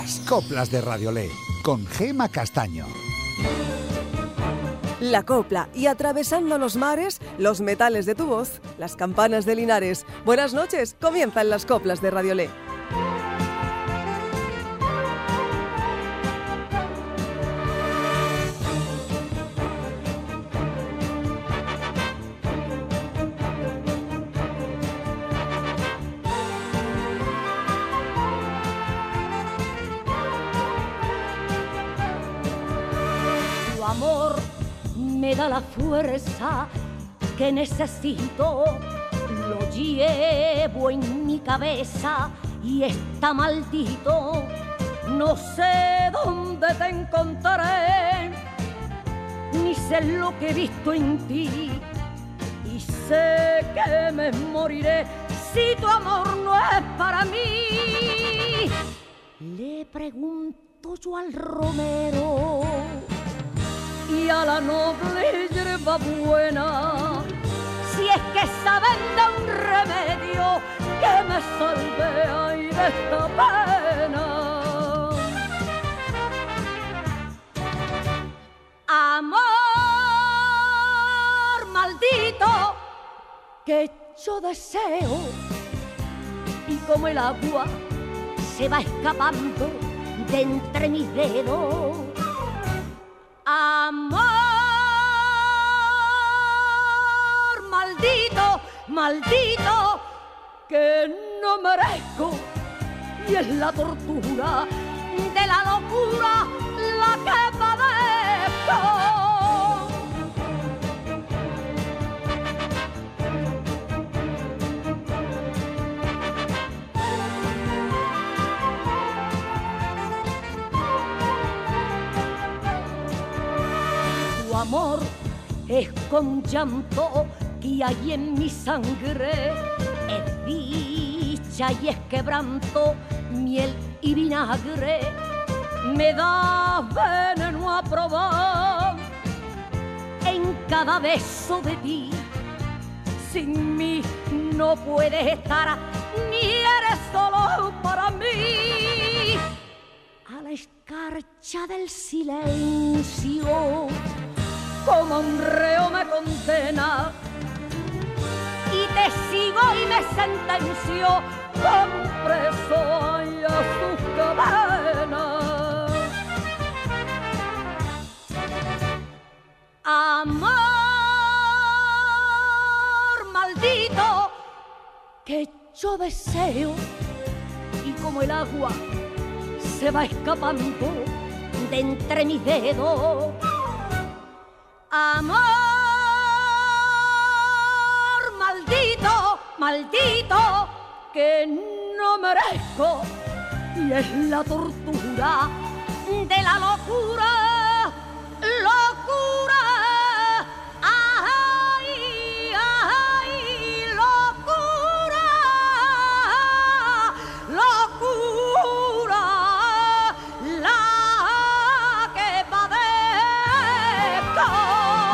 Las coplas de Radiolé, con Gema Castaño. La copla y atravesando los mares, los metales de tu voz, las campanas de Linares. Buenas noches, comienzan las coplas de Radiolé. Me da la fuerza que necesito, lo llevo en mi cabeza y está maldito. No sé dónde te encontraré, ni sé lo que he visto en ti, y sé que me moriré si tu amor no es para mí. Le pregunto yo al romero y a la noble hierba buena, si es que saben de un remedio que me salve ay, de esta pena. Amor maldito que yo deseo, y como el agua se va escapando de entre mis dedos. Amor maldito, maldito, que no merezco, y es la tortura de la locura la que padezco. Amor es con llanto que hay en mi sangre, es dicha y es quebranto, miel y vinagre, me da veneno a probar en cada beso de ti. Sin mí no puedes estar, ni eres solo para mí. A la escarcha del silencio, como un reo me condena, y te sigo y me sentencio como un preso ay, a sus cadenas. Amor maldito que yo deseo, y como el agua se va escapando de entre mis dedos. Amor maldito, maldito, que no merezco, y es la tortura de la locura, locura, ay, ay, locura, locura, la que padezco.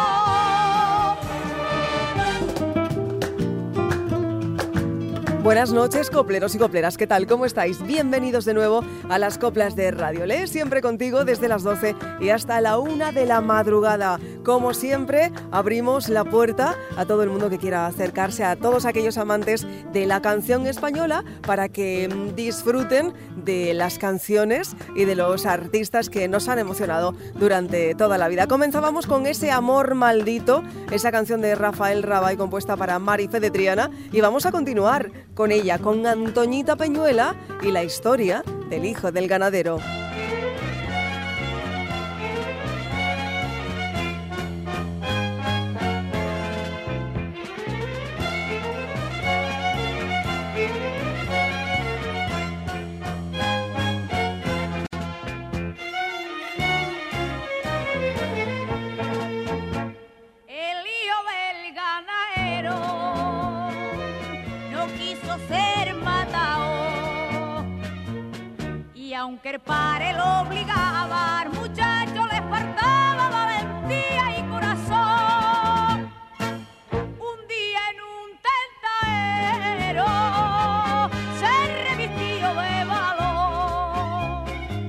Buenas noches, copleros y copleras, ¿qué tal? ¿Cómo estáis? Bienvenidos de nuevo a las coplas de Radiolé, siempre contigo desde las 12 y hasta la 1 de la madrugada. Como siempre, abrimos la puerta a todo el mundo que quiera acercarse, a todos aquellos amantes de la canción española, para que disfruten de las canciones y de los artistas que nos han emocionado durante toda la vida. Comenzábamos con ese Amor maldito, esa canción de Rafael Rabay compuesta para Mari Fe de Triana, y vamos a continuar con ella, con Antoñita Peñuela y la historia del hijo del ganadero. Aunque el padre lo obligaba, al muchacho le faltaba valentía y corazón. Un día en un tentadero se revistió de valor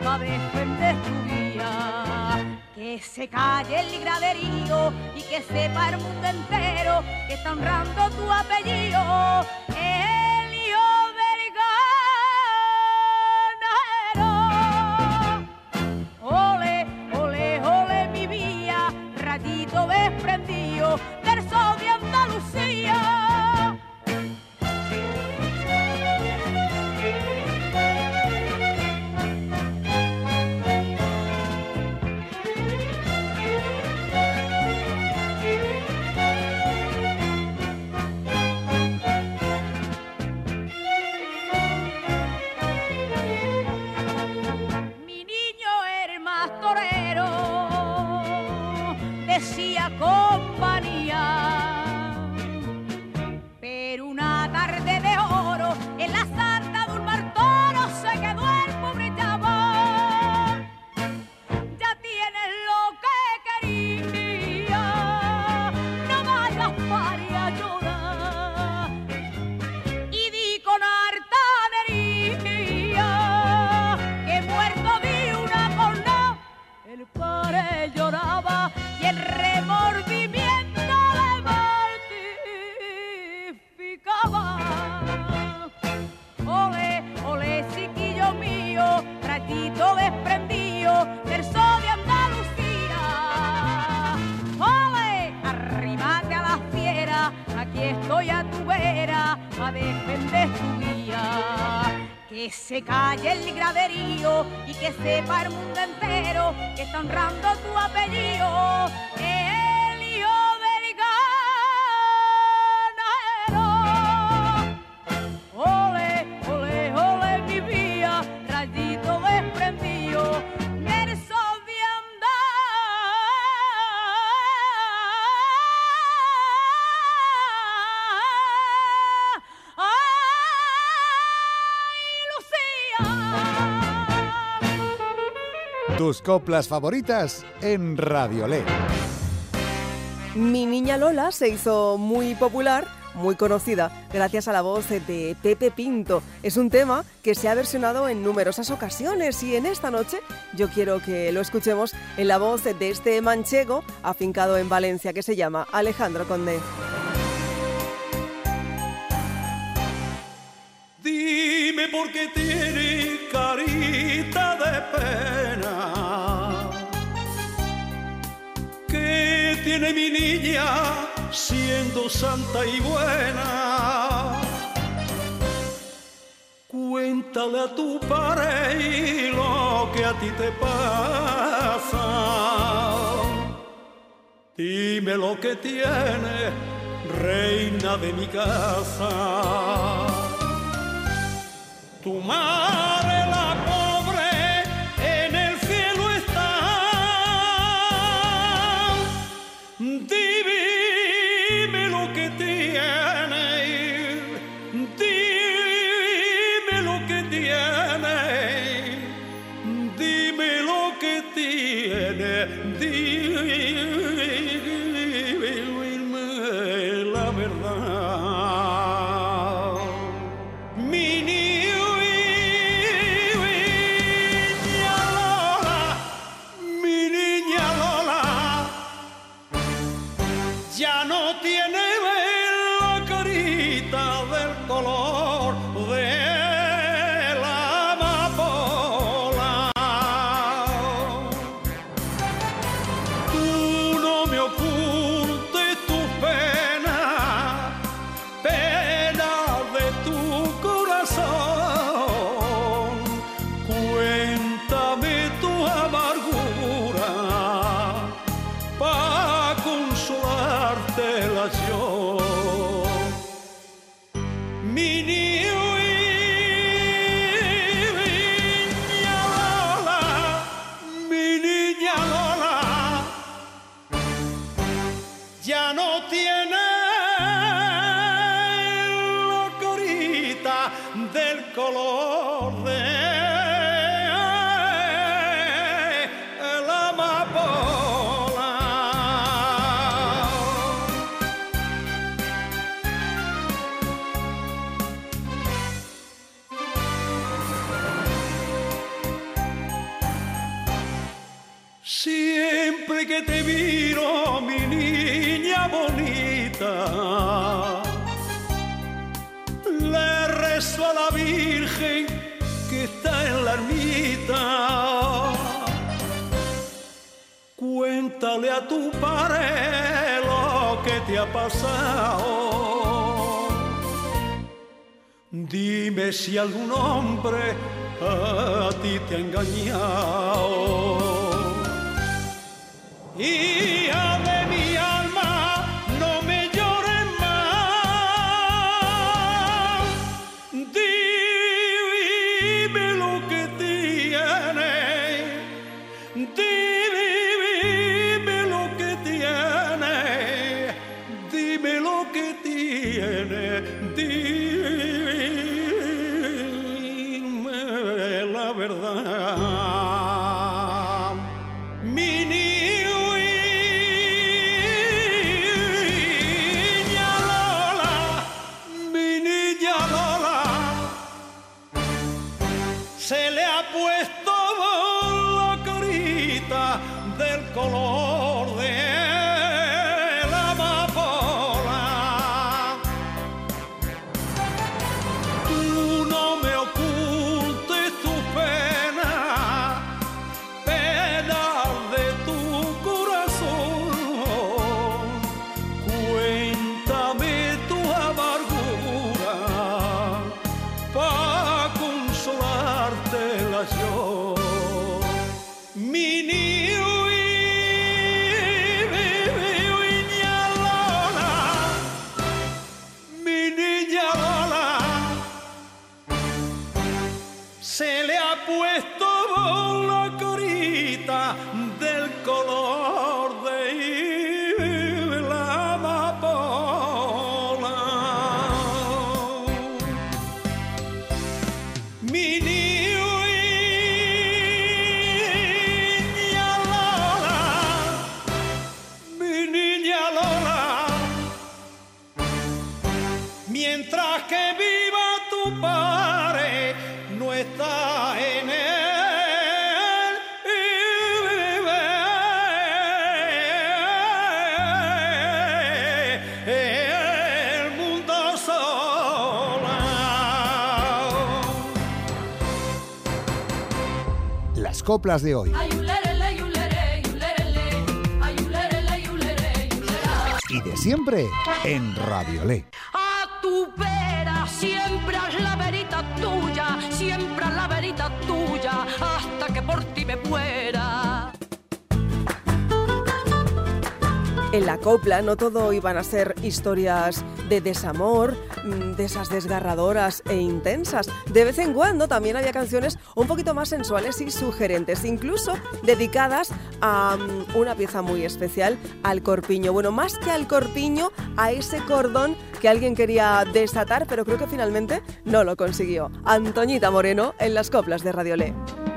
pa' defender tu vida. Que se calle el graderío y que sepa el mundo entero que está honrando tu apellido. Elio Verganero. Ole, ole, ole mi vía, rayito desprendido del sol de Andalucía. Decía compañía, pero una tarde de oro en la santa de un martoro se quedó el pobre chaval. Ya tienes lo que quería, no vayas para llorar. Y di con hartanería que muerto vi una con no, el padre lloraba. Y el remordimiento le mortificaba. Ole, ole, chiquillo mío, rayito desprendido del sol de Andalucía. Ole, arrímate a la fiera, aquí estoy a tu vera, a defender tu guía. Que se calle el graderío y que sepa el mundo entero que está honrando tu apellido. Elio Verganero. Ole, ole, ole mi vía, rayito desprendido del sol de Tus coplas favoritas en Radiolé. Mi niña Lola se hizo muy popular, muy conocida, gracias a la voz de Pepe Pinto. Es un tema que se ha versionado en numerosas ocasiones y en esta noche yo quiero que lo escuchemos en la voz de este manchego afincado en Valencia que se llama Alejandro Conde. Dime por qué tiene carita de pena, ¿qué tiene mi niña siendo santa y buena? Cuéntale a tu padre lo que a ti te pasa. Dime lo que tiene, reina de mi casa. Tu madre la pobre en el cielo está. Dime lo que tiene, dime lo que tiene, dime lo que tiene, dime la verdad. Mi ya no tiene la carita del color de la amapola. Siempre que te miro, mi niña bonita, le rezo a la Virgen que está en la ermita. Cuéntale a tu padre lo que te ha pasado. Dime si algún hombre a ti te ha engañado. Hija de mi alma, no me llores más. Dime lo que tienes. Dime lo que tienes. Dime lo que tienes. Dime la verdad. Se le ha puesto la carita del color de la amapola. Tú no me ocultes tu pena, pena de tu corazón. Cuéntame tu amargura para consolártelas yo. Mi niña Lola, mi niña Lola, se le ha puesto la carita del color de la amapola. Mi niña Lola, mi niña Lola, mientras que viva tu padre, no está en el mundo sola. Las coplas de hoy. Y de siempre en Radiolé. A tu vera, siempre a la verita tuya, siempre a la verita tuya, hasta que por ti me muera. En la copla no todo iban a ser historias de desamor, de esas desgarradoras e intensas. De vez en cuando también había canciones un poquito más sensuales y sugerentes, incluso dedicadas a una pieza muy especial, al corpiño. Bueno, más que al corpiño, a ese cordón que alguien quería desatar, pero creo que finalmente no lo consiguió. Antoñita Moreno en las coplas de Radiolé.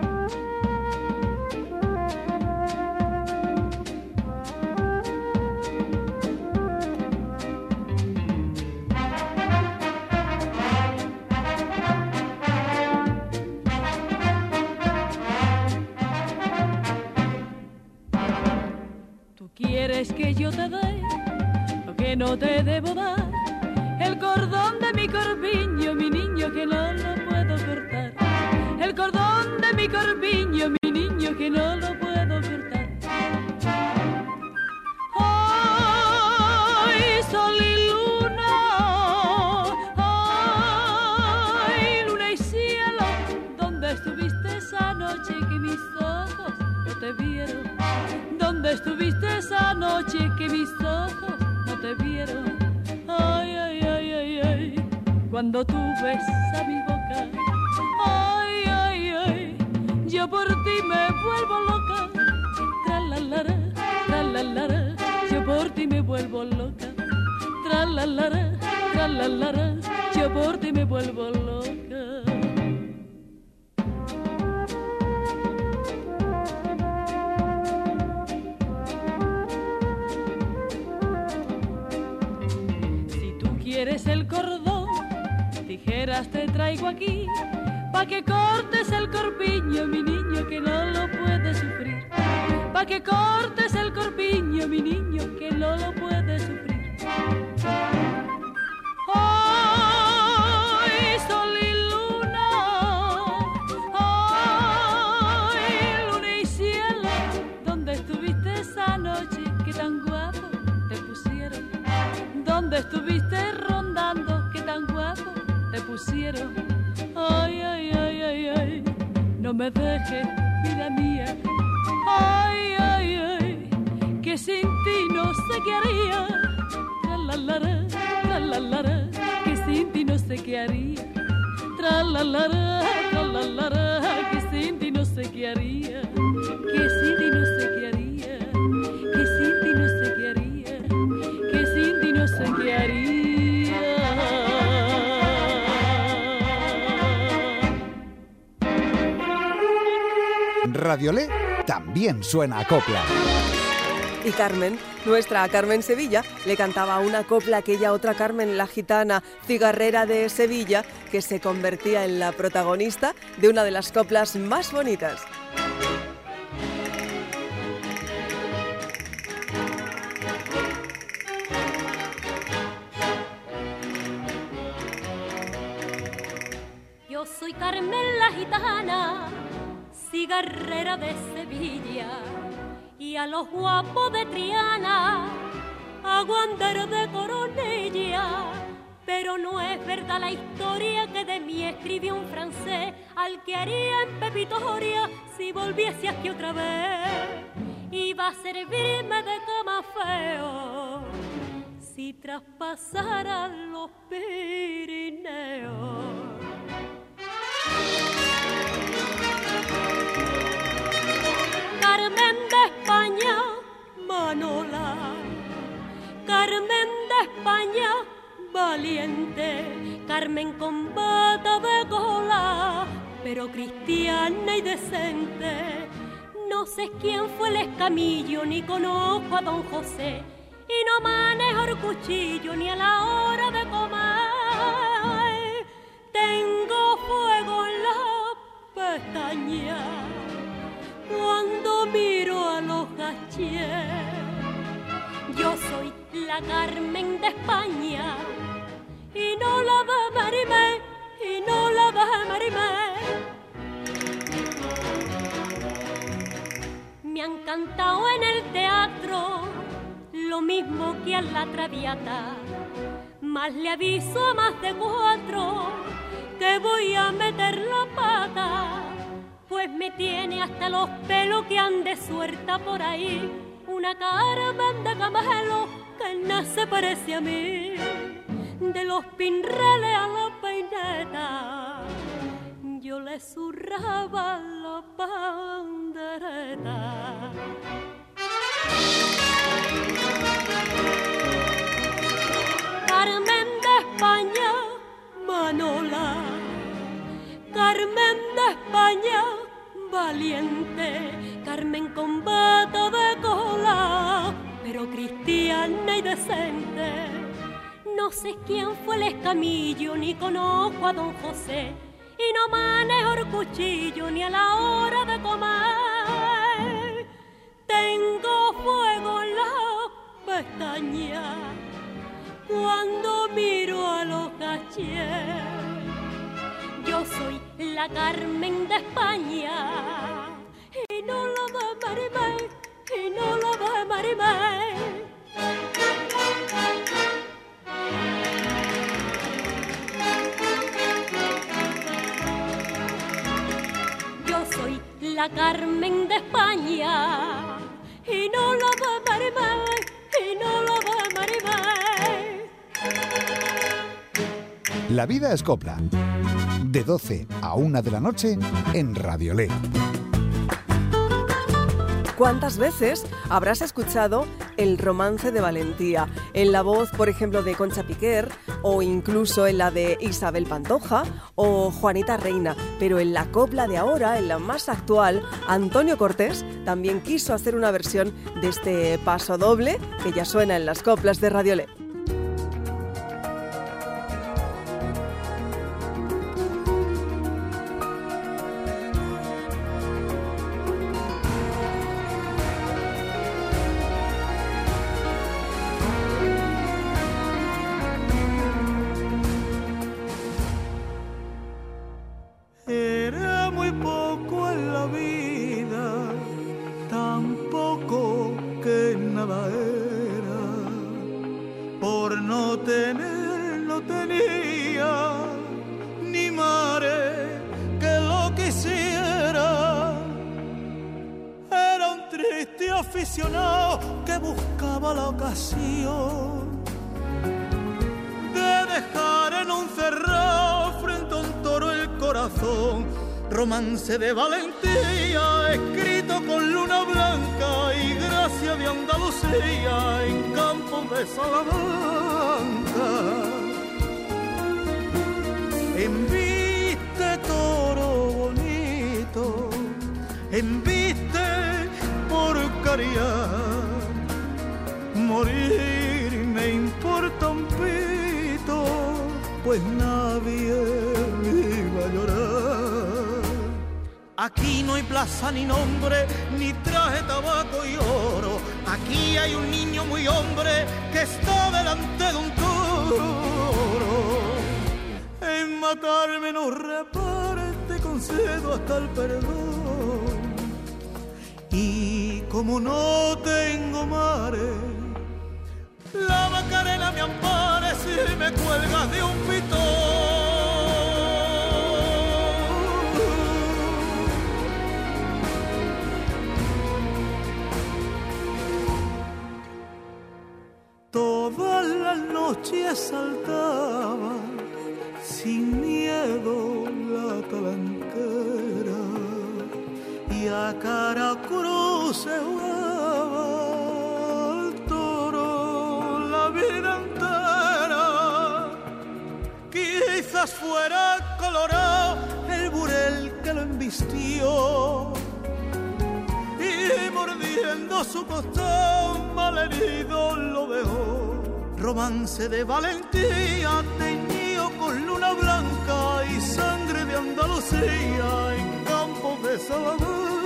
¿Quieres que yo te dé lo que no te debo dar? El cordón de mi corpiño, mi niño, que no lo puedo cortar. El cordón de mi corpiño, mi niño, que no lo puedo cortar. ¡Ay, sol y luna! ¡Ay, luna y cielo! ¿Dónde estuviste esa noche que mis ojos no te vieron? ¿Dónde estuviste esa noche que mis ojos no te vieron? Ay, ay, ay, ay, ay, cuando tú besas mi boca. Ay, ay, ay, yo por ti me vuelvo loca. Tra-la-la-ra, tra-la-la-ra, yo por ti me vuelvo loca. Tra-la-la-ra, tra-la-la-ra, yo por ti me vuelvo loca. ¿Quieres el cordón? Tijeras te traigo aquí, pa' que cortes el corpiño, mi niño, que no lo puede sufrir. Pa' que cortes el corpiño, mi niño, que no lo puedes sufrir. Ay, sol y luna, ay, luna y cielo, ¿dónde estuviste esa noche que tan guapo te pusieron? ¿Dónde estuviste rondando que tan guapo te pusieron? Ay, ay, ay, ay, ay, no me dejes, vida mía. Ay, ay, ay, que sin ti no sé qué haría. Tra-la-la-ra, tra-la-la-ra, que sin ti no sé qué haría. Tra-la-la-ra, tra-la-la-ra, que sin ti no sé qué haría. Que sin ti no sé qué haría. Que sin ti no sé qué haría. Que sin ti no sé qué haría. Radiolé también suena a copla. Y Carmen, nuestra Carmen Sevilla, le cantaba una copla a aquella otra Carmen, la gitana cigarrera de Sevilla, que se convertía en la protagonista de una de las coplas más bonitas. Yo soy Carmen la gitana, cigarrera de Sevilla, y a los guapos de Triana hago andar de coronilla. Pero no es verdad la historia que de mí escribió un francés, al que haría en Pepitoria si volviese aquí otra vez. Iba a servirme de camafeo si traspasara los Pirineos. Carmen de España, Manola, Carmen de España, valiente, Carmen con bata de cola, pero cristiana y decente. No sé quién fue el escamillo, ni conozco a don José, y no manejo el cuchillo ni a la hora de comer. Tengo fuego en la pestaña cuando miro a los gachés. Yo soy la Carmen de España y no la de Marimé, y no la de Marimé. Me han cantado en el teatro lo mismo que a la Traviata, más le aviso a más de 4 que voy a meter la pata. Pues me tiene hasta los pelos que ande suelta por ahí una Carmen de Camelo que no se parece a mí. De los pinreles a la peineta yo le zurraba la pandereta. Carmen de España, Manola, Carmen de España, valiente, Carmen con bata de cola, pero cristiana y decente. No sé quién fue el escamillo, ni conozco a don José, y no manejo el cuchillo ni a la hora de comer. Tengo fuego en la pestaña cuando miro a los cachés. Yo soy la Carmen de España y no la de Marimé, y no la de Marimé. Yo soy la Carmen de España y no la de Marimé, y no la de Marimé. La vida es copla. De 12 a 1 de la noche en Radiolé. ¿Cuántas veces habrás escuchado el romance de Valentía? En la voz, por ejemplo, de Concha Piquer, o incluso en la de Isabel Pantoja o Juanita Reina. Pero en la copla de ahora, en la más actual, Antonio Cortés también quiso hacer una versión de este paso doble que ya suena en las coplas de Radiolé. aficionado que buscaba la ocasión de dejar en un cerrado frente a un toro el corazón. Romance de valentía escrito con luna blanca y gracia de Andalucía en campos de Salamanca. Embiste toro bonito, embiste por cariar, morir me importa un pito, pues nadie iba a llorar. Aquí no hay plaza ni nombre, ni traje, tabaco y oro. Aquí hay un niño muy hombre que está delante de un toro. En matarme no repares, te concedo hasta el perdón. Y como no tengo mares, la Macarena me ampare si me cuelgas de un pitón. Todas las noches saltaba sin miedo la talanquera y a cara cruz se jugaba al toro la vida entera. Quizás fuera colorado el burel que lo embistió y mordiendo su costón malherido lo dejó. Romance de valentía teñido con luna blanca y sangre de Andalucía en campos de Salamanca.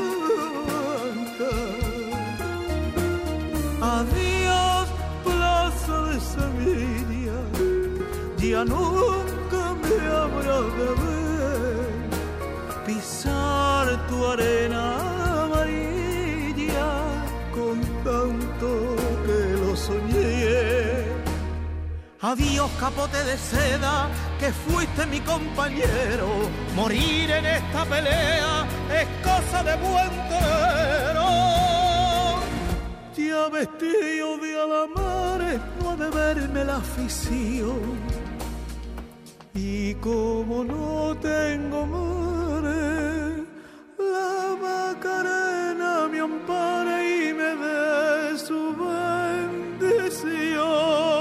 Adiós, plaza de Sevilla, ya nunca me habrás de ver pisar tu arena amarilla con tanto que lo soñé. Adiós, capote de seda, que fuiste mi compañero. Morir en esta pelea es cosa de buen torero. Ya vestido de alamares no ha de verme la afición. Y como no tengo mares, la Macarena me ampare y me dé su bendición.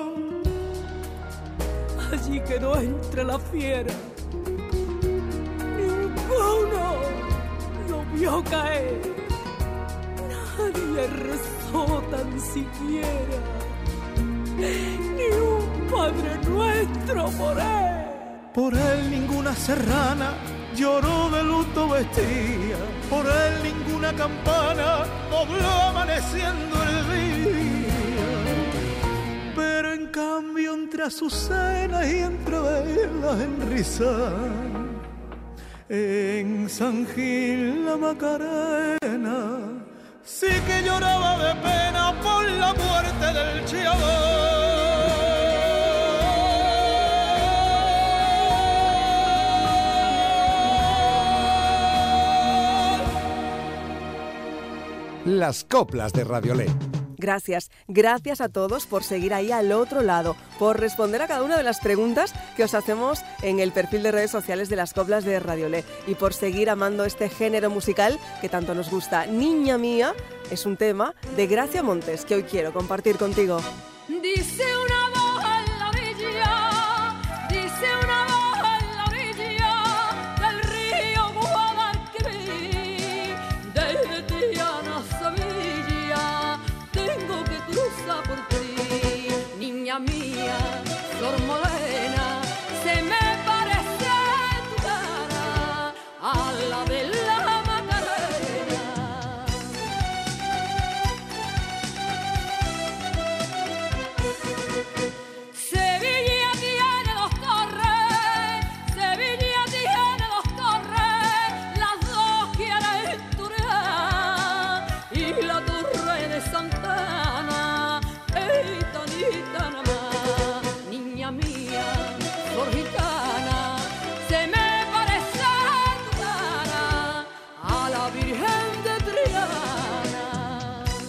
Allí quedó entre la fiera, ninguno lo vio caer, nadie rezó tan siquiera, ni un Padre Nuestro por él. Por él ninguna serrana lloró de luto vestía, por él ninguna campana dobló amaneciendo el día. Pero en cambio entre azucenas y entre velas en Rizán, en San Gil la Macarena sí que lloraba de pena por la muerte del Chiavón. Las coplas de Radiolé. Gracias, gracias a todos por seguir ahí al otro lado, por responder a cada una de las preguntas que os hacemos en el perfil de redes sociales de las coplas de Radiolé y por seguir amando este género musical que tanto nos gusta. Niña mía es un tema de Gracia Montes que hoy quiero compartir contigo. Dice una voz en la orilla, dice una voz en la orilla del río Guadalquivir, desde Triana a Sevilla, tengo que cruzar por ti. Niña mía, Sor Morena, se me parece tu cara a la de la Macarena. Sevilla tiene dos torres, Sevilla tiene dos torres, las dos quieren turear, y la torre de Santana es tanita nada más. Niña mía, por gitana, se me parece tu cara a la Virgen de Triana.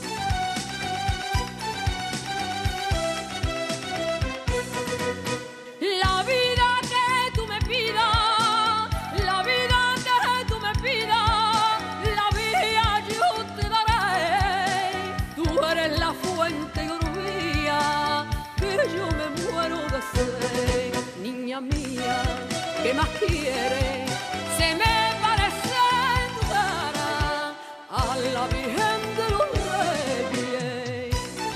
la Virgen de los Reyes.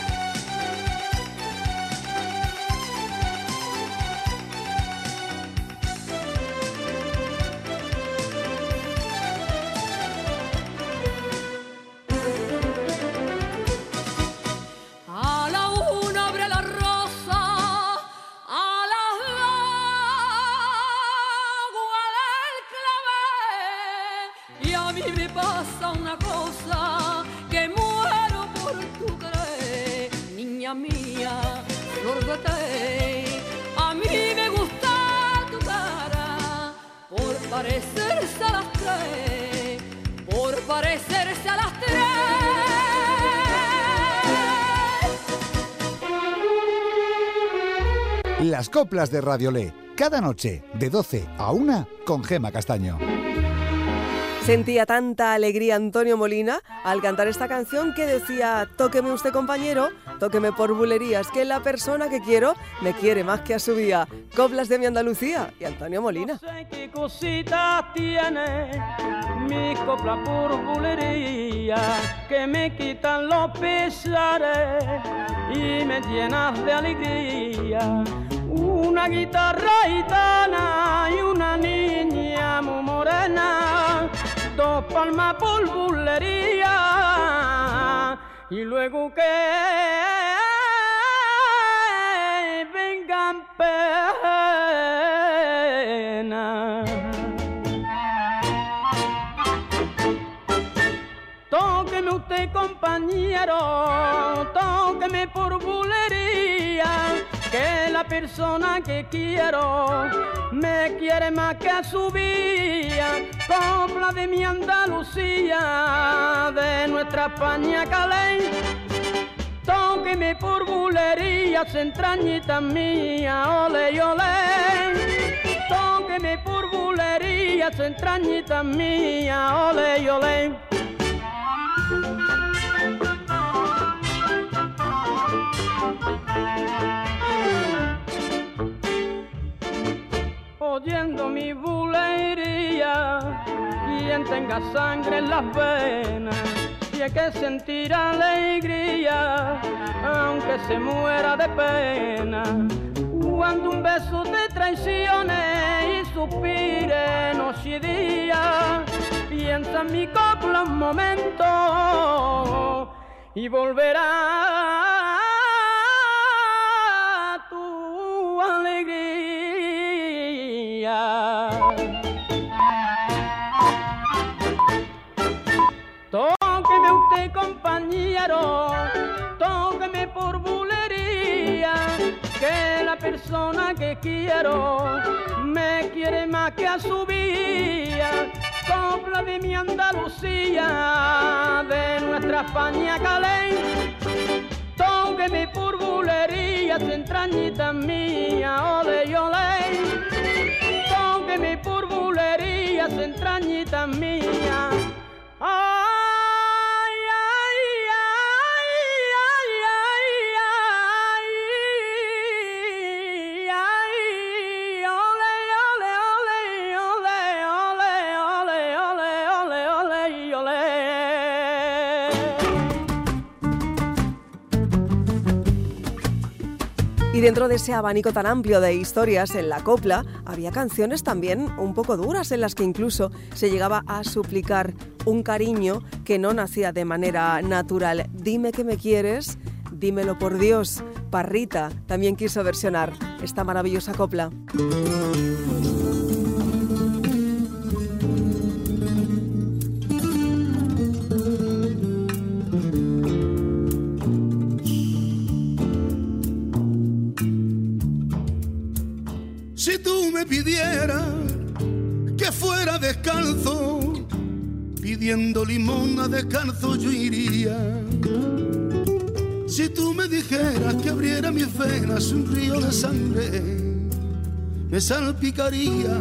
A la una abre la rosa, a las aguas del clavel, y a mí me pasa una cosa, que muero por tu querer, niña mía, flor de té. A mí me gusta tu cara, por parecerse a las tres, por parecerse a las tres. Las coplas de Radiolé, cada noche de 12 a 1 con Gema Castaño. Sentía tanta alegría Antonio Molina al cantar esta canción que decía: tóqueme usted, compañero, tóqueme por bulerías, que la persona que quiero me quiere más que a su día. Coplas de mi Andalucía y Antonio Molina. No sé qué cositas tiene mi copla por bulería, que me quitan los pesares y me llenas de alegría. Una guitarra gitana y una niña muy morena, dos palmas por bulería, y luego que vengan penas. Tóqueme usted, compañero, tóqueme por bulería, que la persona que quiero me quiere más que a su vida. Copla de mi Andalucía, de nuestra España calé. Tóqueme por bulerías, entrañita mía, ole, ole. Tóqueme por bulerías, entrañita mía, ole, ole. Oyendo mi bulería, quien tenga sangre en las venas, tiene que sentir alegría, aunque se muera de pena. Cuando un beso te traicione y suspire noche y día, piensa en mi copla un momento y volverá tu alegría. Tóqueme usted, compañero, tóqueme por bulería, que la persona que quiero me quiere más que a su vida. Copla de mi Andalucía, de nuestra España calé. Tóqueme por bulerías, entrañita mía, ole, ole. Tóqueme por bulerías, entrañita mía. Ay, ay, ay, ay, ay, ay, ay, ole, ole, ole, ole, ole, ole, ole, ole, ole. Y dentro de ese abanico tan amplio de historias en la copla, había canciones también un poco duras en las que incluso se llegaba a suplicar un cariño que no nacía de manera natural. Dime que me quieres, dímelo por Dios. Parrita también quiso versionar esta maravillosa copla. Si tú me pidieras que fuera descalzo, pidiendo limosna descalzo yo iría. Si tú me dijeras que abriera mis venas un río de sangre, me salpicaría.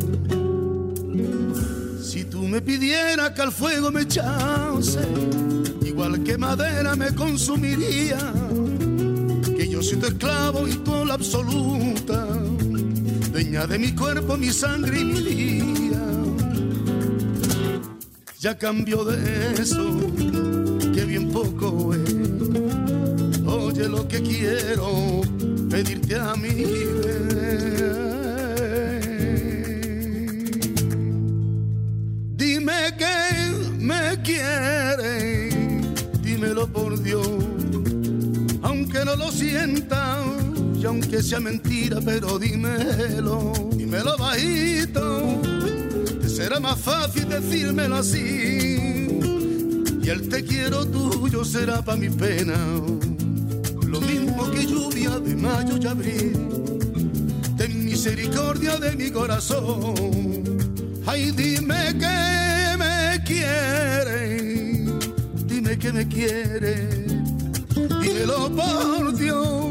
Si tú me pidieras que al fuego me echase, igual que madera me consumiría. Que yo soy tu esclavo y tú la absoluta, dueña de mi cuerpo, mi sangre y mi vida. ya cambió de eso, que bien poco es. Oye lo que quiero pedirte a mí, dime que me quieres, dímelo por Dios, aunque no lo sienta y aunque sea mentira, pero dímelo, dímelo bajito, te será más fácil decírmelo así, y el te quiero tuyo será pa' mi pena lo mismo que lluvia de mayo y abril. Ten misericordia de mi corazón, ay dime que me quieres, dime que me quieres, dímelo por Dios.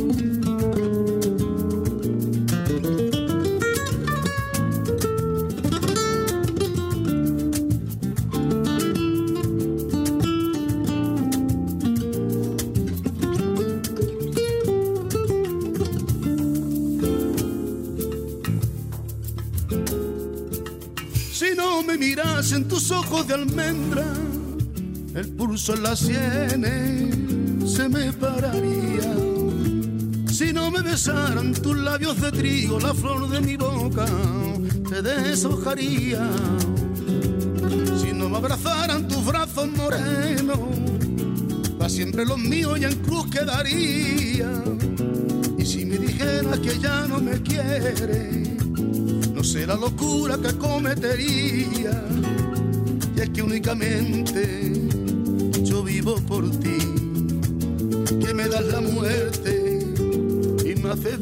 Si no me miras en tus ojos de almendra, el pulso en las sienes se me pararía. Si no me besaran tus labios de trigo, la flor de mi boca se deshojaría. Si no me abrazaran tus brazos morenos, pa' siempre los míos ya en cruz quedaría. Y si me dijeras que ya no me quieres, no sé la locura que cometería. Y es que únicamente yo vivo por ti, que me das la muerte y me haces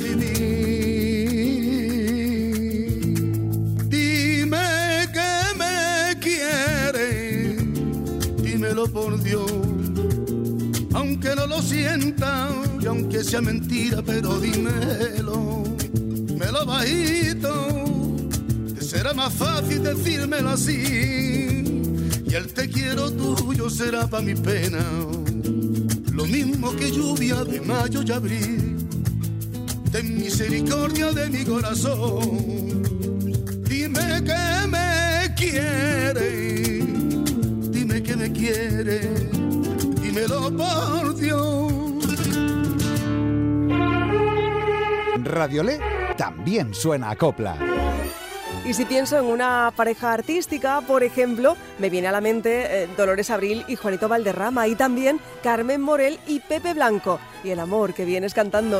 vivir. Dime que me quieres, dímelo por Dios, aunque no lo sienta y aunque sea mentira, pero dímelo, dímelo bajito, te será más fácil decírmelo así, y el te quiero tuyo será pa' mi pena lo mismo que lluvia de mayo y abril. Ten misericordia de mi corazón, dime que me quieres, dime que me quieres, dímelo por Dios. Radiolé también suena a copla. Y si pienso en una pareja artística, por ejemplo, me viene a la mente Dolores Abril y Juanito Valderrama, y también Carmen Morel y Pepe Blanco, y el amor que vienes cantando.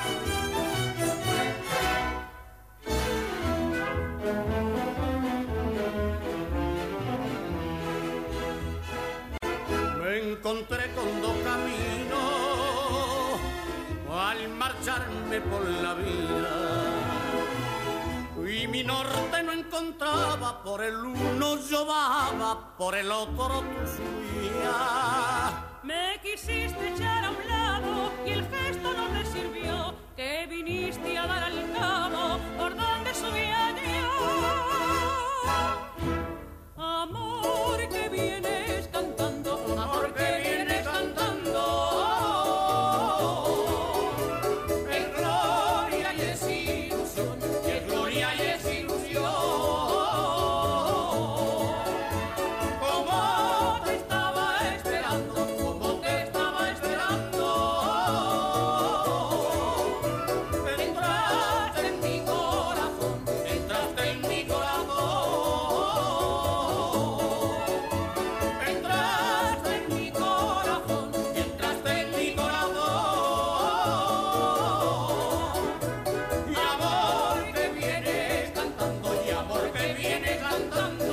Me encontré con dos caminos al marcharme por la vida, y mi norte no encontraba, por el uno yo bajaba, por el otro tú subías. Me quisiste echar a un lado y el gesto no te sirvió, te viniste a dar al cabo por donde subía yo. Amor que vienes cantando, amor que vienes cantando, es gloria y es ilusión, y es gloria y es ilusión. Como te estaba esperando, como te estaba esperando, entraste en mi corazón, entraste en mi corazón, entraste en mi corazón, entraste en mi corazón. Y amor que vienes cantando, y amor que vienes cantando.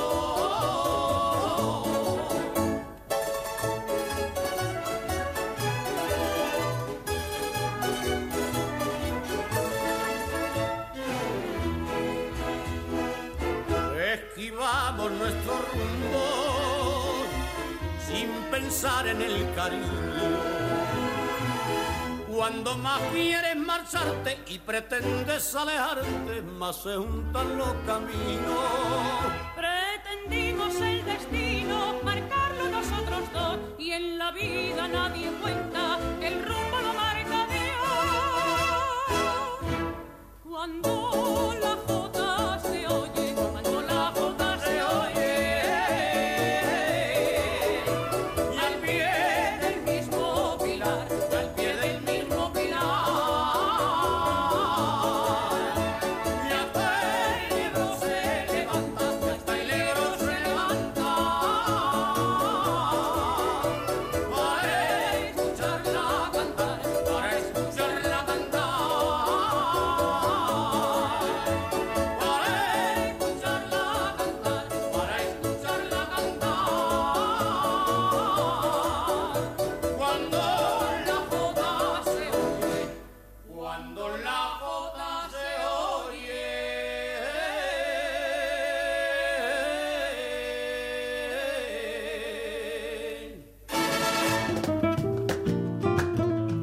Esquivamos nuestro rumbo sin pensar en el cariño. Cuando más quieres marcharte y pretendes alejarte, más se juntan los caminos. Pretendimos el destino, marcarlo nosotros dos, y en la vida nadie cuenta que el rumbo lo marca Dios. Cuando la jota se oye, cuando la jota se oye,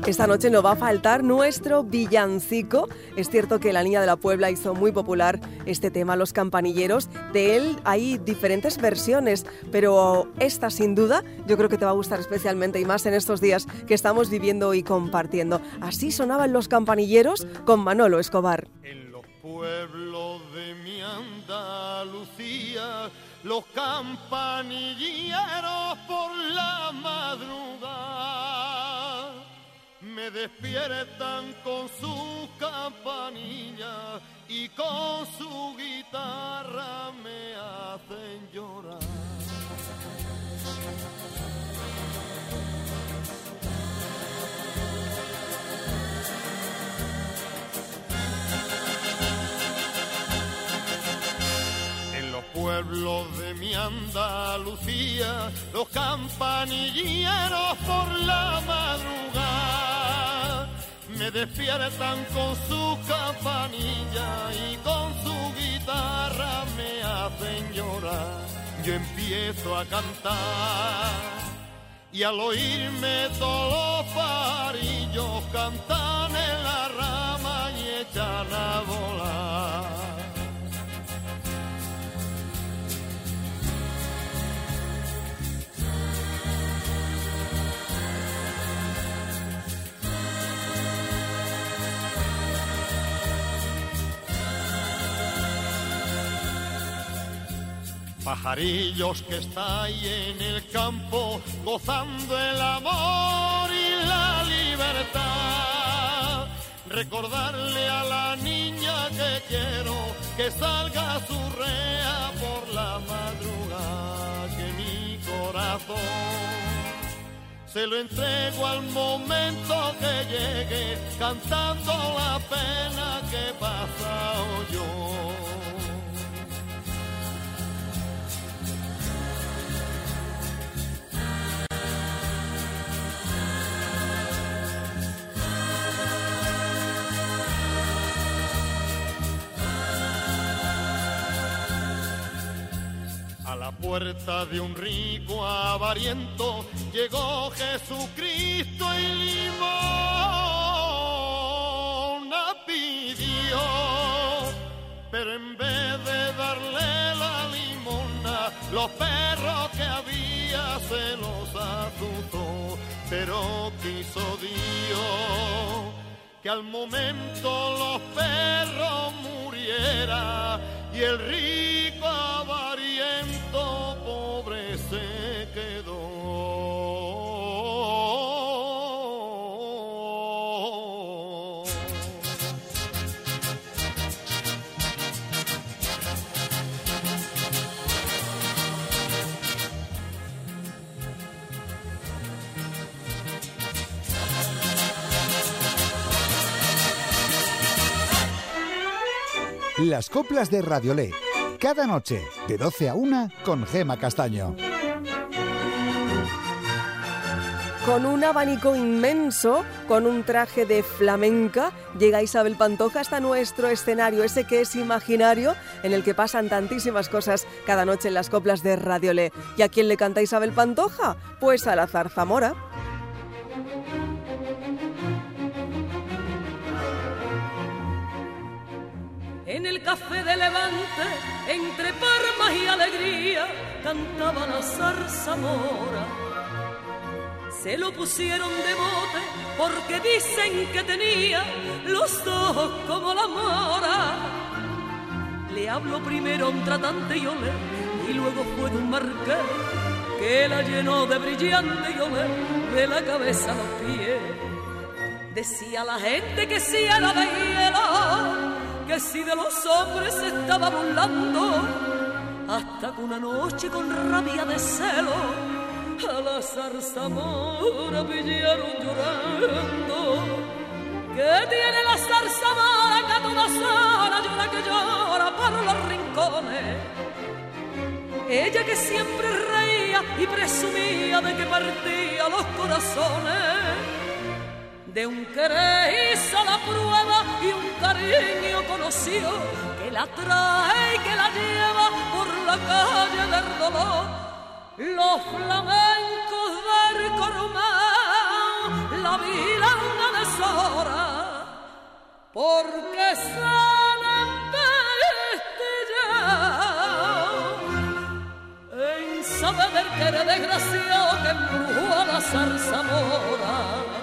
Esta noche no va a faltar nuestro villancico. Es cierto que La Niña de la Puebla hizo muy popular este tema, Los Campanilleros. De él hay diferentes versiones, pero esta sin duda yo creo que te va a gustar especialmente, y más en estos días que estamos viviendo y compartiendo. Así sonaban Los Campanilleros con Manolo Escobar. En los pueblos de mi Andalucía, los campanilleros por la madrugada me despiertan con su campanilla y con su guitarra me hacen llorar. En los pueblos de mi Andalucía, los campanilleros por la madrugada me despiertan con su campanilla y con su guitarra me hacen llorar. Yo empiezo a cantar y al oírme todos los parillos cantan en la rama y echan a volar. Pajarillos que estáis en el campo gozando el amor y la libertad, recordarle a la niña que quiero que salga su rea por la madrugada, que mi corazón se lo entrego al momento que llegue, cantando la pena que he pasado yo. A la puerta de un rico avariento llegó Jesucristo y limosna pidió, pero en vez de darle la limosna, los perros que había se los azuzó. Pero quiso Dios que al momento los perros murieran y el rico avariento pobre se quedó. Las coplas de Radiolé. Cada noche, de 12 a 1, con Gema Castaño. Con un abanico inmenso, con un traje de flamenca, llega Isabel Pantoja hasta nuestro escenario, ese que es imaginario, en el que pasan tantísimas cosas cada noche en las coplas de Radiolé. ¿Y a quién le canta Isabel Pantoja? Pues a la zarzamora. En el café de Levante, entre palmas y alegría, cantaba la zarzamora. Se lo pusieron de mote porque dicen que tenía los ojos como la mora. Le habló primero a un tratante y olé, y luego fue de un marqués que la llenó de brillante y olé de la cabeza a los pies. Decía la gente que sí era de hielo, que si de los hombres se estaba burlando, hasta que una noche con rabia de celo a la zarzamora pillaron llorando. ¿Qué tiene la zarzamora que a todas horas llora que llora por los rincones? Ella que siempre reía y presumía de que partía los corazones. De un querer hizo la prueba y un cariño conoció que la trae y que la lleva por la calle del dolor. Los flamencos del Coromán, la vila zarzamora, porque se han embestillado en saber que era desgraciado que embrujó a la zarzamora.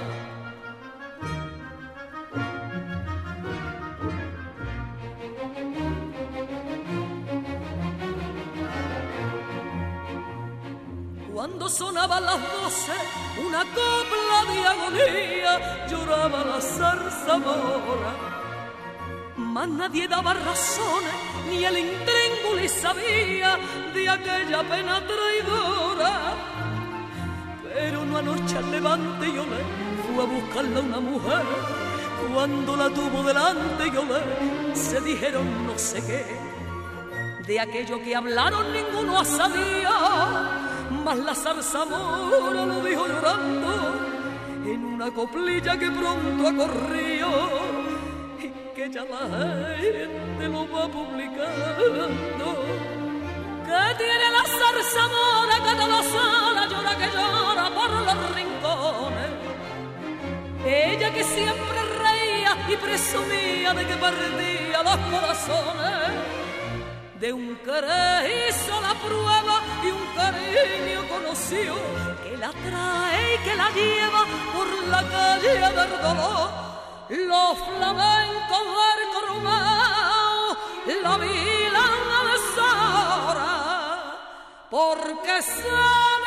Cuando sonaban las 12, una copla de agonía, lloraba la zarzamora. Mas nadie daba razones, ni el intríngulis sabía de aquella pena traidora. Pero una noche al levante yo le fui a buscarla una mujer. Cuando la tuvo delante yo le se dijeron no sé qué. De aquello que hablaron ninguno sabía. Mas la zarzamora lo dijo llorando en una coplilla que pronto ha corrido y que ya la gente lo va publicando. Que tiene la zarzamora que toda sola llora que llora por los rincones. Ella que siempre reía y presumía de que perdía los corazones. De un querer hizo la prueba y un cariño conoció que la trae y que la lleva por la calle del dolor. Los flamencos del Corumao la vilan de Sora porque se han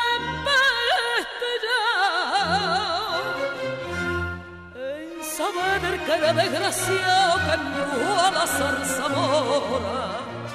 embestillado en saber que era desgraciado que embrujó a la zarzamora.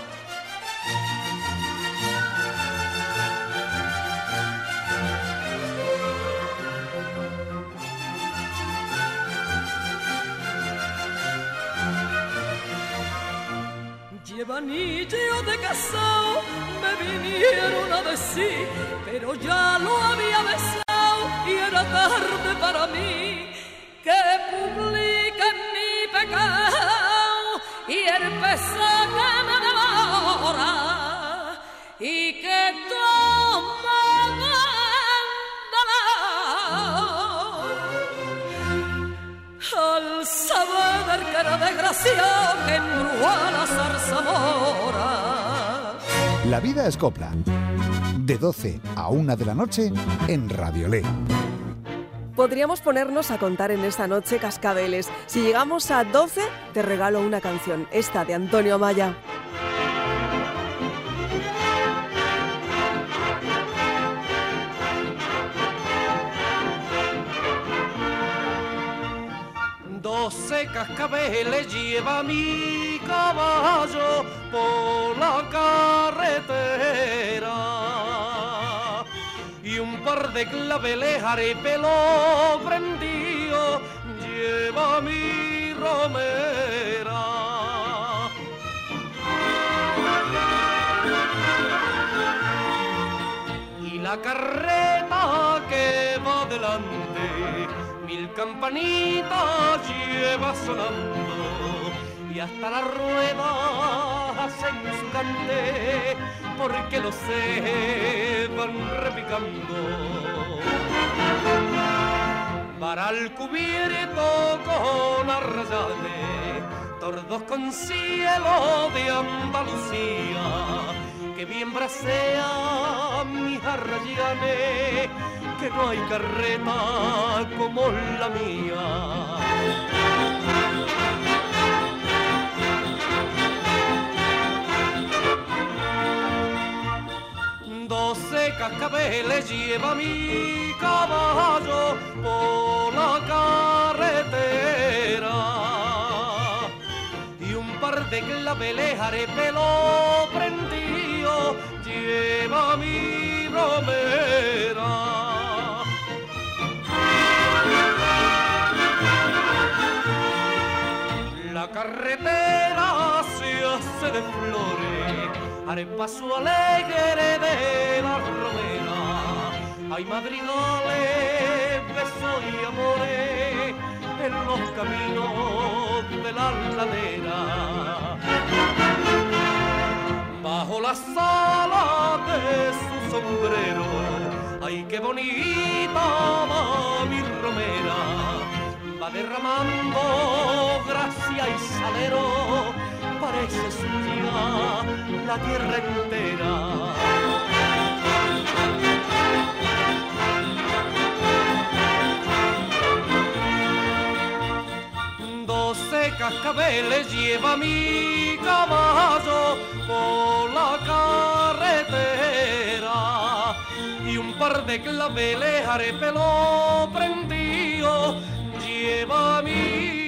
Llevanillo de casao me vinieron a decir, pero ya lo había besado y era tarde para mí. Que publiquen mi pecado y el pesar que me devora y que tomen al saber que era desgraciado que embrujó a la zarzamora. La vida es copla. De 12 a 1 de la noche en Radiolé. Podríamos ponernos a contar en esta noche cascabeles. Si llegamos a 12, te regalo una canción. Esta de Antonio Amaya. Cascabeles lleva mi caballo por la carretera y un par de claveles arepelo prendido lleva mi romera. Y la carreta que va delante 1000 campanitas lleva sonando y hasta las ruedas hacen su cante porque los se van repicando. Para el cubierto con arrayales, tordos con cielo de Andalucía, que bien bracea mis arrayanes, que no hay carreta como la mía. 12 cascabeles lleva mi caballo por la carretera y un par de claveles arepelo prendido lleva mi romera. La carretera se hace de flores, haré paso alegre de la romera. Hay madrigales, besos y amores en los caminos de la ladera. Bajo la sala de su sombrero, ay qué bonita va mi romera. va derramando gracia y salero, parece suya la tierra entera. 12 cascabeles lleva mi caballo por la carretera y un par de claveles arepelo prendido lleva mi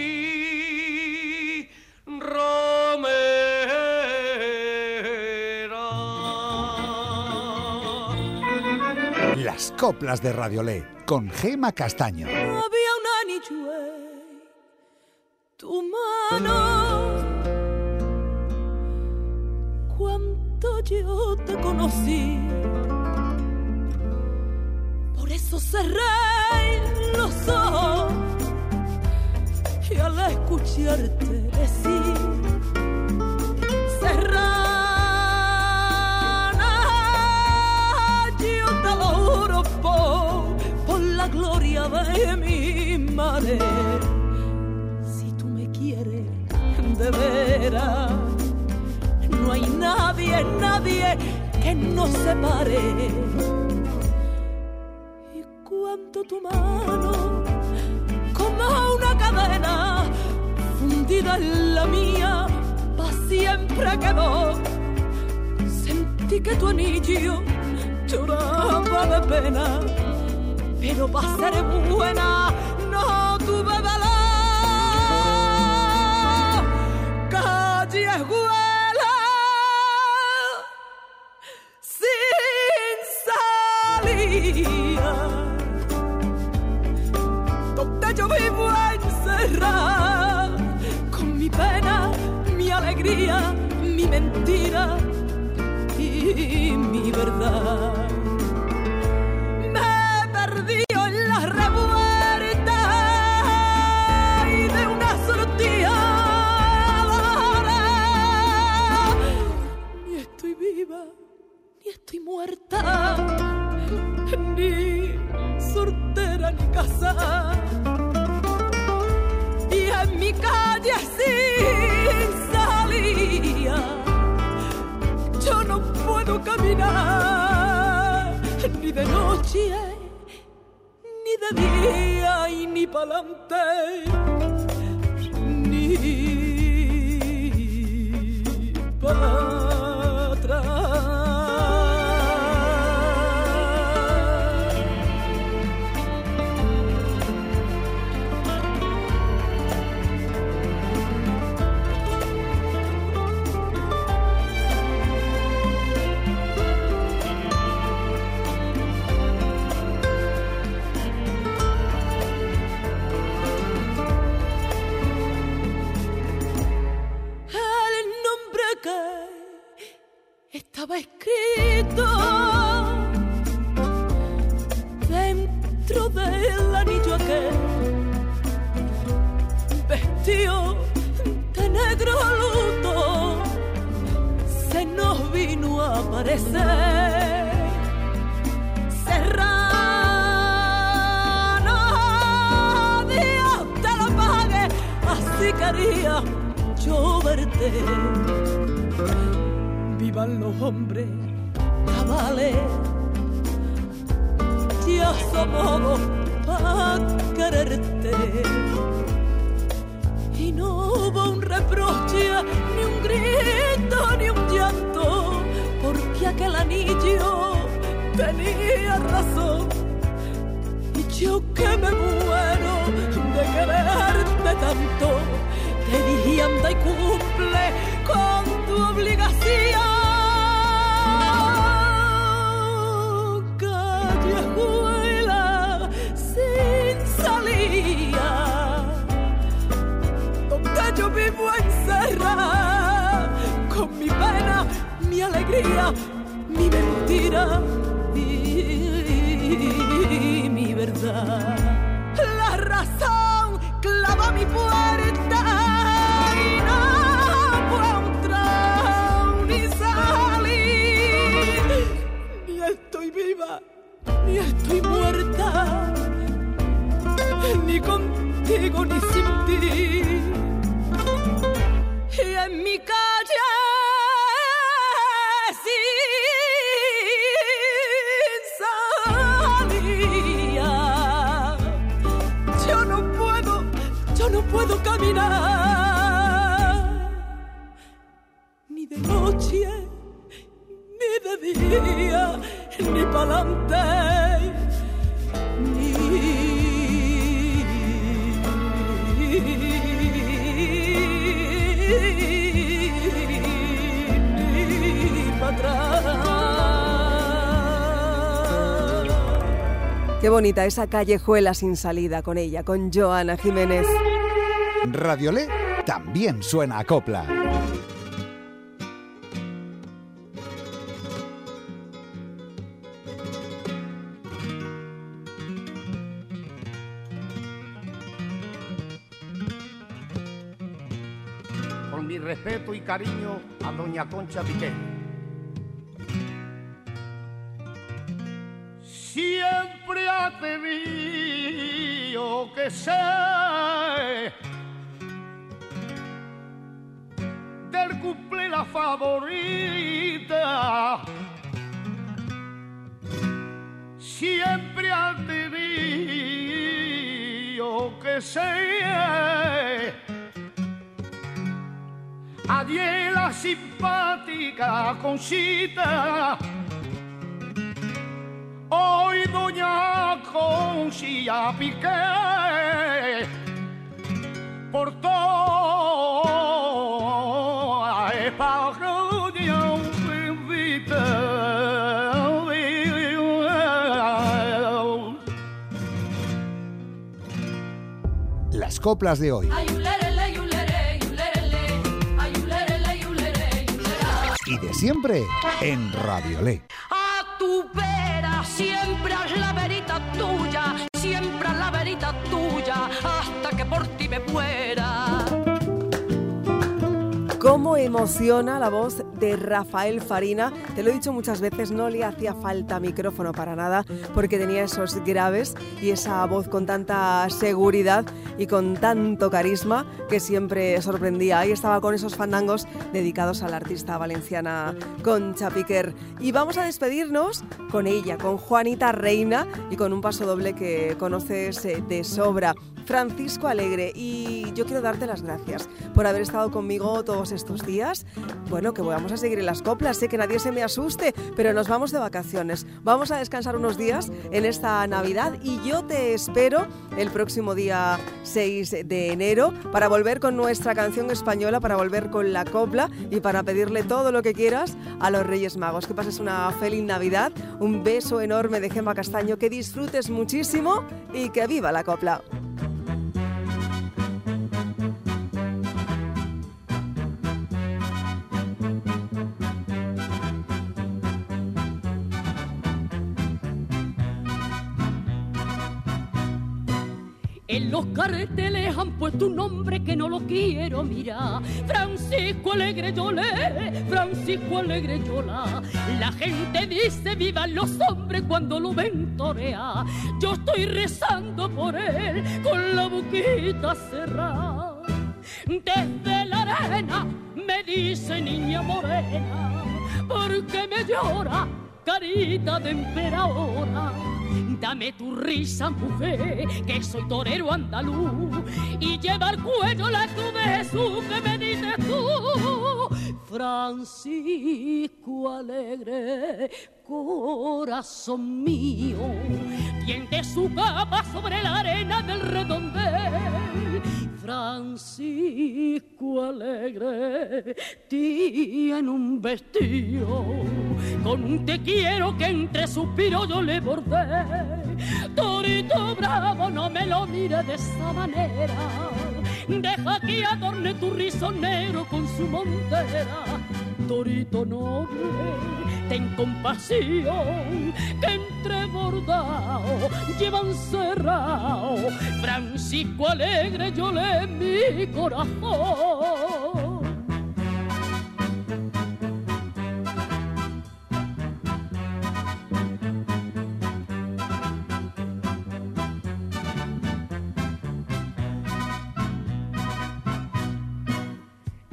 romera. Las coplas de Radiolé con Gema Castaño. Había un anillo, tu mano, cuánto yo te conocí, por eso cerré los ojos y al escucharte decir, Serrana, yo te lo juro por la gloria de mi madre. De veras, no hay nadie que nos separe. Y cuánto tu mano, como una cadena fundida en la mía, pa' siempre quedó. Sentí que tu anillo lloraba de pena, pero pa' ser buena no tuve valor. Callejuela sin salida, donde yo vivo encerrada, con mi pena, mi alegría, mi mentira y mi verdad. Me perdí en la revuelta y de una sortija. Ni estoy muerta, ni soltera ni casada, y en mi calle sin salida yo no puedo caminar, ni de noche, ni de día, y ni pa'lante, ni para atrás. Estaba escrito dentro del anillo aquel, vestido de negro luto, se nos vino a aparecer. Serrano, Dios te lo pague, así quería yo verte. Vivan los hombres cabales, ya somos dos para quererte. Y no hubo un reproche, ni un grito, ni un llanto, porque aquel anillo tenía razón. Y yo que me muero de quererte tanto, te dije anda y cumple con tu obligación. Callejuela sin salida, donde yo vivo encerrada, con mi pena, mi alegría, mi mentira y mi verdad. La razón clava mi puerta y no puedo entrar ni salir. Ni estoy viva, ni estoy muerta, ni contigo contigo ni sin ti. Y en mi calle sin salida, yo no puedo caminar, ni de noche, ni de día, ni pa'lante, ni para atrás. Qué bonita esa callejuela sin salida con ella, con Joana Jiménez. Radiolé también suena a copla. Con mi respeto y cariño a doña Concha Piqué. Siempre ha tenido que ser del cumple la favorita. Siempre ha tenido que ser adiós la simpática Conchita. Hoy doña Conchita Piqué por todo España me invita. Las coplas de hoy. Y de siempre en Radiolé. A tu vera, siempre haz la verita tuya, siempre haz la verita tuya, hasta que por ti me muera. Cómo emociona la voz de Rafael Farina. Te lo he dicho muchas veces, no le hacía falta micrófono para nada porque tenía esos graves y esa voz con tanta seguridad y con tanto carisma que siempre sorprendía. Ahí estaba con esos fandangos dedicados a la artista valenciana Concha Piquer. Y vamos a despedirnos con ella, con Juanita Reina y con un pasodoble que conoces de sobra, Francisco Alegre. Y yo quiero darte las gracias por haber estado conmigo todos estos días. Bueno, que vamos a seguir en las coplas, sé que nadie se me asuste, pero nos vamos de vacaciones. Vamos a descansar unos días en esta Navidad y yo te espero el próximo día 6 de enero para volver con nuestra canción española, para volver con la copla y para pedirle todo lo que quieras a los Reyes Magos. Que pases una feliz Navidad, un beso enorme de Gemma Castaño, que disfrutes muchísimo y que viva la copla. En los carteles han puesto un nombre que no lo quiero mirar. Francisco Alegre Yolé, Francisco Alegre Yola. La gente dice vivan los hombres cuando lo ven torear. Yo estoy rezando por él con la boquita cerrada. Desde la arena me dice niña morena, porque me llora carita de emperadora. Dame tu risa, mujer, que soy torero andaluz, y lleva al cuello la cruz de Jesús que me dices tú. Francisco Alegre, corazón mío, tiende su capa sobre la arena del redondel. Francisco Alegre tiene un vestido con un te quiero que entre suspiros yo le bordé. Torito bravo, no me lo mires de esa manera, deja que adorne tu rizo negro con su montera. Torito noble, ten compasión, que entre bordado llevan cerrado Francisco Alegre, yo le mi corazón.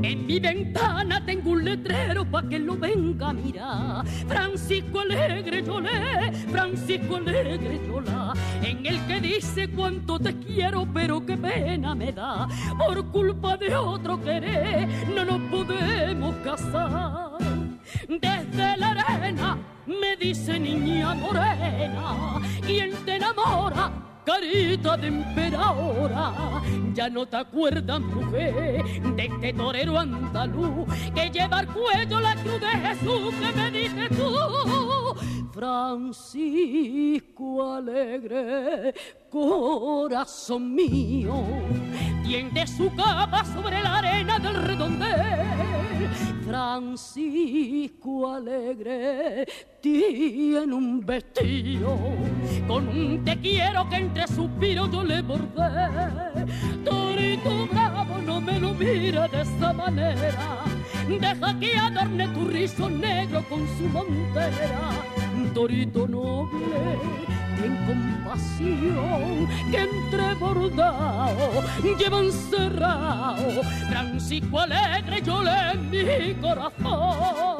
En mi ventana tengo un letrero pa' que lo venga a mirar. Francisco Alegre Yolé, Francisco Alegre Yolá, en el que dice cuánto te quiero, pero qué pena me da. Por culpa de otro querer no nos podemos casar. Desde la arena me dice niña morena, ¿quién te enamora? Carita de emperadora, ya no te acuerdas, mujer, de este torero andaluz que lleva al cuello la cruz de Jesús. Que me dices tú, Francisco Alegre, corazón mío, tiende su capa sobre la arena del redondel. Francisco Alegre tiene un vestido con un te quiero que entre suspiros yo le bordé. Torito bravo, no me lo mires de esa manera, deja que adorne tu rizo negro con su montera. Torito noble, ten compasión, que entre bordado lleva encerrado Francisco Alegre Yolé en mi corazón.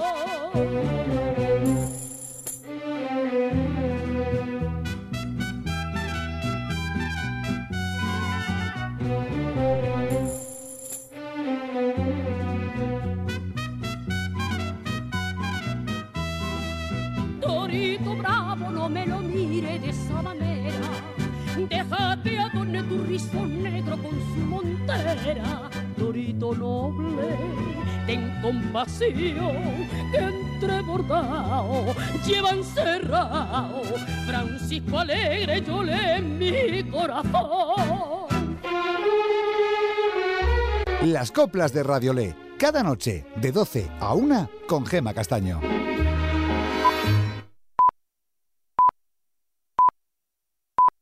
Torito bravo, no me lo mire de esa manera, déjate adorne tu rizo negro con su montera. Torito noble, ten compasión, que entre bordado lleva encerrado Francisco Alegre Yolé en mi corazón. Las coplas de Radiolé, cada noche de 12 a 1 con Gema Castaño.